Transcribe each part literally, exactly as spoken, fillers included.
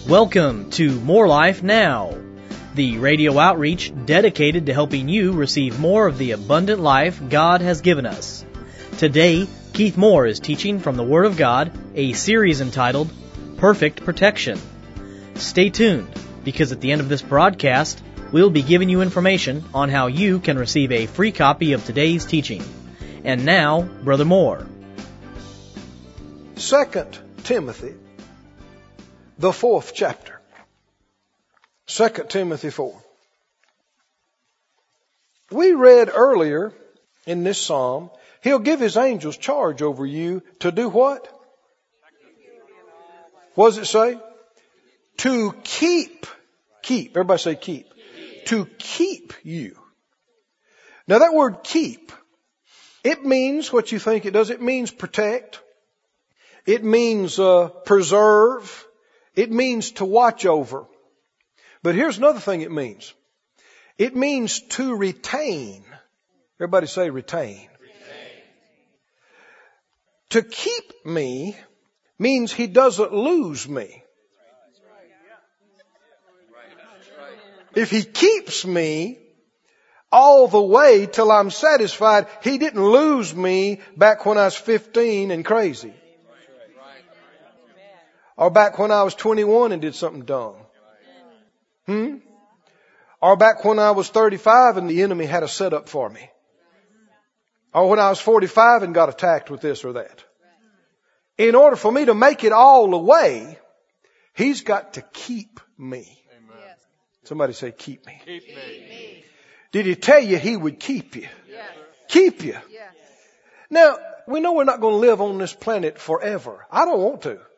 Welcome to More Life Now, the radio outreach dedicated to helping you receive more of the abundant life God has given us. Today, Keith Moore is teaching from the Word of God, a series entitled Perfect Protection. Stay tuned, because at the end of this broadcast, we'll be giving you information on how you can receive a free copy of today's teaching. And now, Brother Moore. Second Timothy, the fourth chapter. Second Timothy four. We read earlier in this psalm, He'll give His angels charge over you to do what? What does it say? To keep. Keep. Everybody say keep. keep. To keep you. Now that word keep, it means what you think it does. It means protect. It means uh, preserve. It means to watch over. But here's another thing it means. It means to retain. Everybody say retain. retain. To keep me means He doesn't lose me. If He keeps me all the way till I'm satisfied, He didn't lose me back when I was fifteen and crazy. Or back when I was twenty-one and did something dumb. Hmm? Or back when I was thirty-five and the enemy had a setup for me. Or when I was forty-five and got attacked with this or that. In order for me to make it all away, He's got to keep me. Amen. Somebody say, keep me. Keep me. Did He tell you He would keep you? Yes. Keep you. Yes. Now, we know we're not going to live on this planet forever. I don't want to.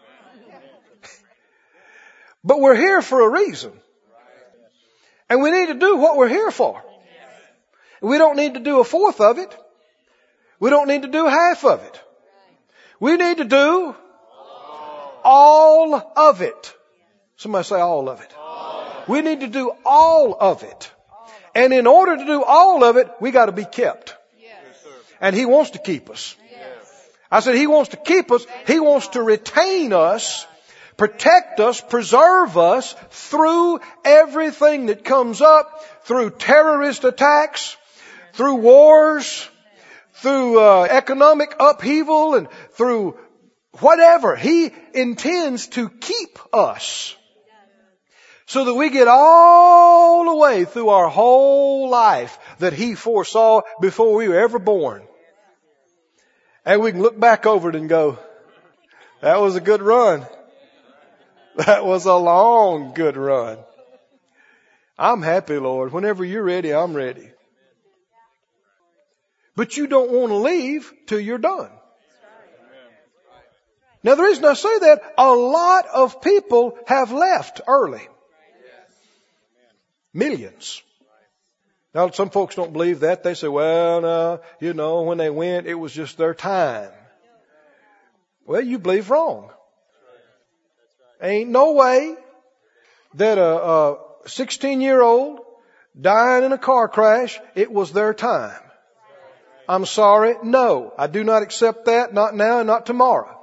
But we're here for a reason. And we need to do what we're here for. We don't need to do a fourth of it. We don't need to do half of it. We need to do all of it. Somebody say all of it. We need to do all of it. And in order to do all of it, we got to be kept. And He wants to keep us. I said He wants to keep us. He wants to retain us. Protect us, preserve us through everything that comes up, through terrorist attacks, through wars, through uh, economic upheaval, and through whatever. He intends to keep us so that we get all the way through our whole life that He foresaw before we were ever born. And we can look back over it and go, that was a good run. That was a long, good run. I'm happy, Lord. Whenever you're ready, I'm ready. But you don't want to leave till you're done. Now, the reason I say that, a lot of people have left early. Millions. Now, some folks don't believe that. They say, well, no, you know, when they went, it was just their time. Well, you believe wrong. Ain't no way that a sixteen-year-old dying in a car crash, it was their time. I'm sorry. No, I do not accept that. Not now and not tomorrow.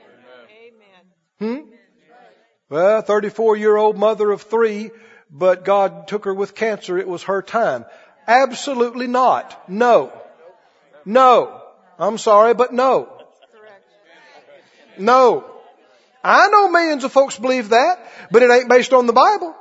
Hmm? Well, thirty-four-year-old mother of three, but God took her with cancer. It was her time. Absolutely not. No. No. I'm sorry, but no. No. I know millions of folks believe that, but it ain't based on the Bible.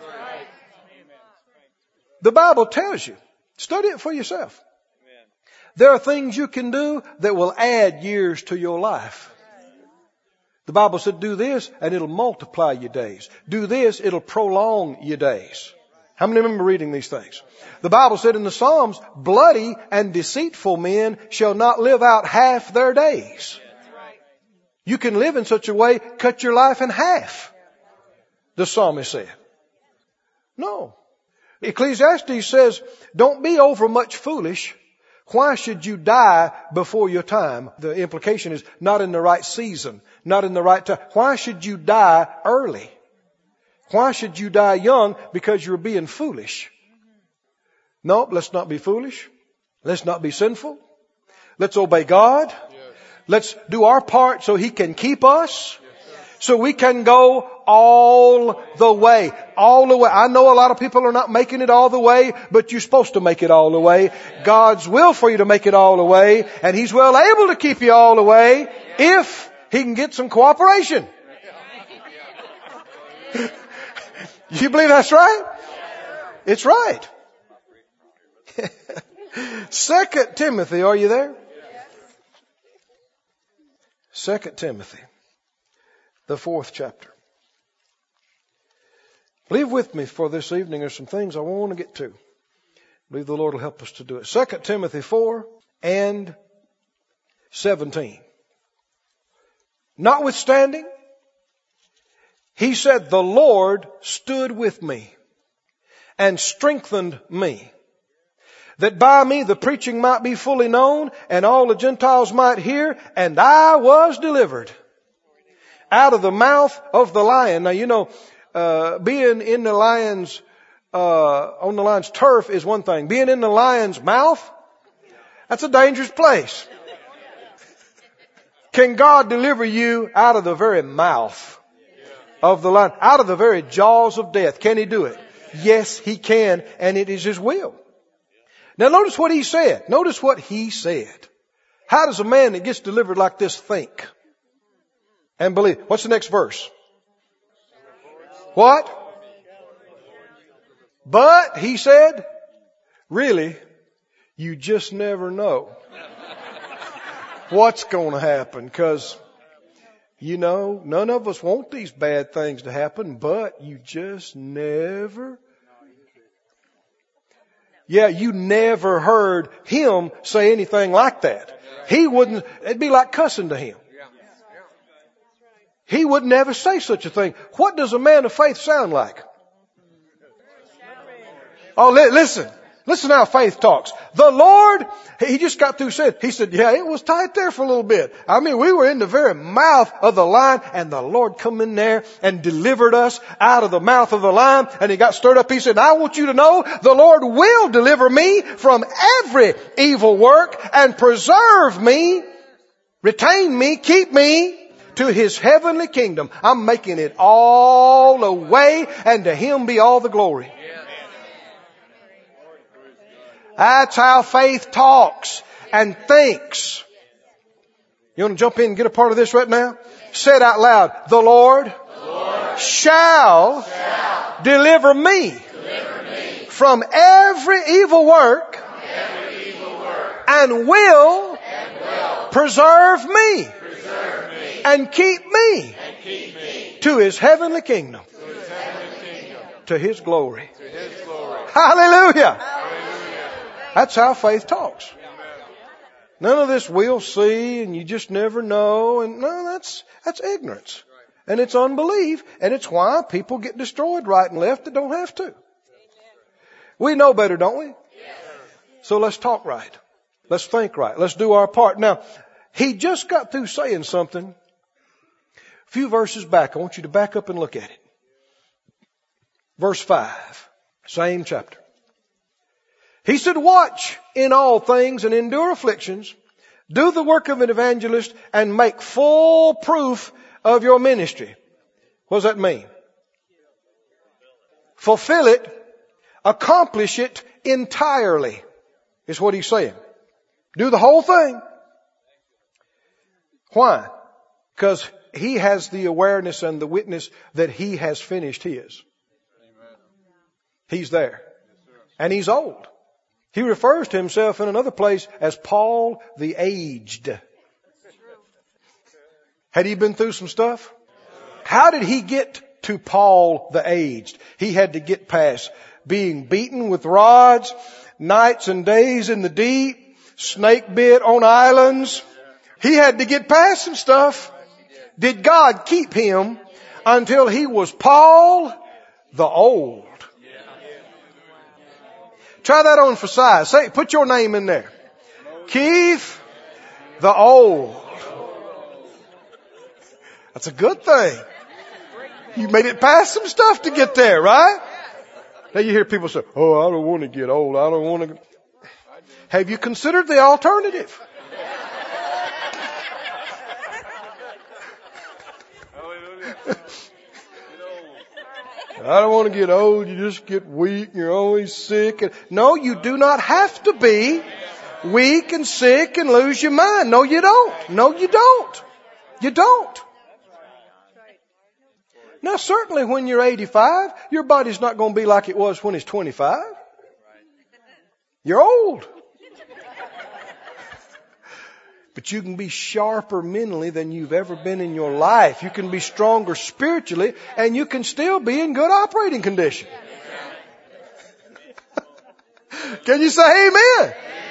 The Bible tells you. Study it for yourself. There are things you can do that will add years to your life. The Bible said do this and it'll multiply your days. Do this, it'll prolong your days. How many remember reading these things? The Bible said in the Psalms, bloody and deceitful men shall not live out half their days. You can live in such a way, cut your life in half. The psalmist said. No. Ecclesiastes says, don't be over much foolish. Why should you die before your time? The implication is not in the right season, not in the right time. Why should you die early? Why should you die young? Because you're being foolish. No, let's not be foolish. Let's not be sinful. Let's obey God. Let's do our part so He can keep us. So we can go all the way. All the way. I know a lot of people are not making it all the way, but you're supposed to make it all the way. God's will for you to make it all the way, and He's well able to keep you all the way if He can get some cooperation. You believe that's right? It's right. Second Timothy, are you there? Second Timothy, the fourth chapter. Leave with me for this evening. There's some things I want to get to. I believe the Lord will help us to do it. Second Timothy four and seventeen. Notwithstanding, he said, the Lord stood with me and strengthened me, that by me the preaching might be fully known, and all the Gentiles might hear, and I was delivered out of the mouth of the lion. Now, you know, uh, being in the lion's, uh, on the lion's turf is one thing. Being in the lion's mouth, that's a dangerous place. Can God deliver you out of the very mouth of the lion, out of the very jaws of death? Can He do it? Yes, He can, and it is His will. Now notice what He said. Notice what He said. How does a man that gets delivered like this think and believe? What's the next verse? What? But, He said, really, you just never know what's going to happen, because, you know, none of us want these bad things to happen, but you just never. Yeah, you never heard Him say anything like that. He wouldn't, it'd be like cussing to Him. He would never say such a thing. What does a man of faith sound like? Oh, li- listen. Listen how faith talks. The Lord, He just got through saying, He said, yeah, it was tight there for a little bit. I mean, we were in the very mouth of the lion, and the Lord come in there and delivered us out of the mouth of the lion, and He got stirred up. He said, I want you to know the Lord will deliver me from every evil work and preserve me, retain me, keep me to His heavenly kingdom. I'm making it all the way, and to Him be all the glory. That's how faith talks and thinks. You want to jump in and get a part of this right now? Say it out loud. The Lord, the Lord shall, shall deliver, me deliver me from every evil work, every evil work and, will and will preserve me, preserve me and, keep me and keep me to His heavenly kingdom, to His, heavenly kingdom, to His glory. To His glory. Hallelujah. That's how faith talks. None of this we'll see and you just never know. And no, that's, that's ignorance. And it's unbelief. And it's why people get destroyed right and left that don't have to. We know better, don't we? So let's talk right. Let's think right. Let's do our part. Now, he just got through saying something a few verses back. I want you to back up and look at it. Verse five. Same chapter. He said, watch in all things and endure afflictions. Do the work of an evangelist and make full proof of your ministry. What does that mean? Fulfill it. Accomplish it entirely is what he's saying. Do the whole thing. Why? Because he has the awareness and the witness that he has finished his. He's there. And he's old. He refers to himself in another place as Paul the Aged. Had he been through some stuff? How did he get to Paul the Aged? He had to get past being beaten with rods, nights and days in the deep, snake bit on islands. He had to get past some stuff. Did God keep him until he was Paul the Old? Try that on for size. Say, put your name in there. Keith the Old. That's a good thing. You made it past some stuff to get there, right? Now you hear people say, oh, I don't want to get old. I don't want to. Have you considered the alternative? I don't want to get old. You just get weak. You're always sick. No, you do not have to be weak and sick and lose your mind. No, you don't. No, you don't. You don't. Now, certainly when you're eighty-five, your body's not going to be like it was when it's twenty-five. You're old. But you can be sharper mentally than you've ever been in your life. You can be stronger spiritually, and you can still be in good operating condition. Can you say amen?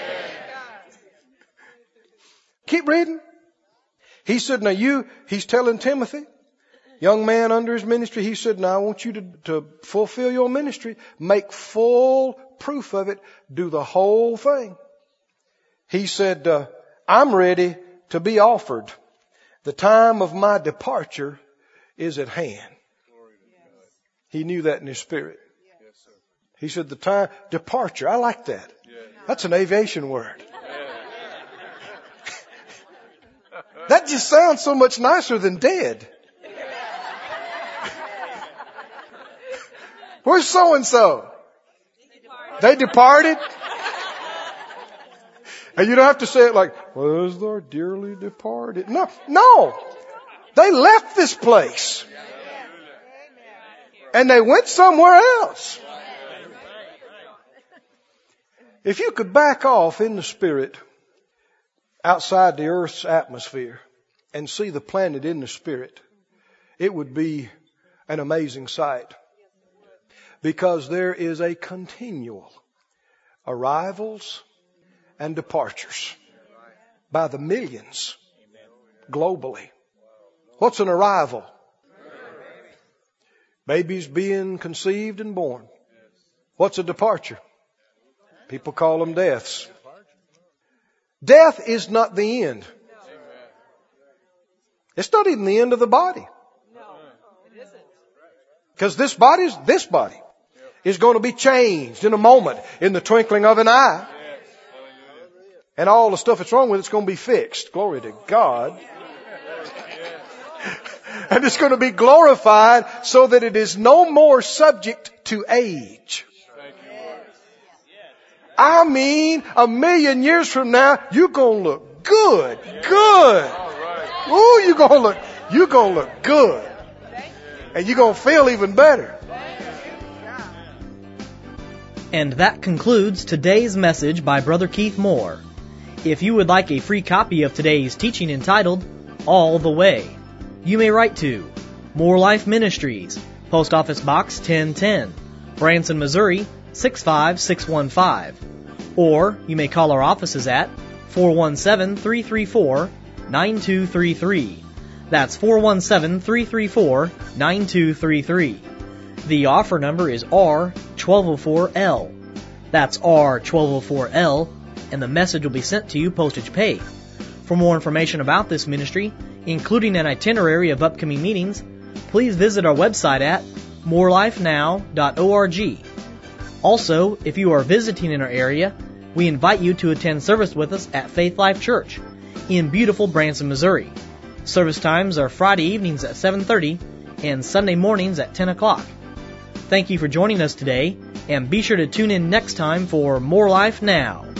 Keep reading. He said, now you, he's telling Timothy, young man under his ministry, he said, now I want you to, to fulfill your ministry. Make full proof of it. Do the whole thing. He said, uh, I'm ready to be offered. The time of my departure is at hand. He knew that in his spirit. He said the time, departure, I like that. That's an aviation word. That just sounds so much nicer than dead. Where's so-and-so? They departed. And you don't have to say it like, was our dearly departed. No, no. They left this place. And they went somewhere else. If you could back off in the spirit outside the earth's atmosphere and see the planet in the spirit, it would be an amazing sight. Because there is a continual arrivals and departures by the millions globally. What's an arrival? Babies being conceived and born. What's a departure? People call them deaths. Death is not the end. It's not even the end of the body. Because this body is this body is going to be changed in a moment, in the twinkling of an eye. And all the stuff that's wrong with it's going to be fixed. Glory to God. And it's going to be glorified so that it is no more subject to age. I mean, a million years from now, you're going to look good. Good. Ooh, you're going to look, you're going to look good. And you're going to feel even better. And that concludes today's message by Brother Keith Moore. If you would like a free copy of today's teaching entitled, All the Way, you may write to More Life Ministries, Post Office Box ten ten, Branson, Missouri, six five six one five. Or you may call our offices at four one seven, three three four, nine two three three. That's four one seven, three three four, nine two three three. The offer number is R twelve oh four L. That's R twelve oh four L, and the message will be sent to you postage paid. For more information about this ministry, including an itinerary of upcoming meetings, please visit our website at more life now dot org. Also, if you are visiting in our area, we invite you to attend service with us at Faith Life Church in beautiful Branson, Missouri. Service times are Friday evenings at seven thirty and Sunday mornings at ten o'clock. Thank you for joining us today, and be sure to tune in next time for More Life Now.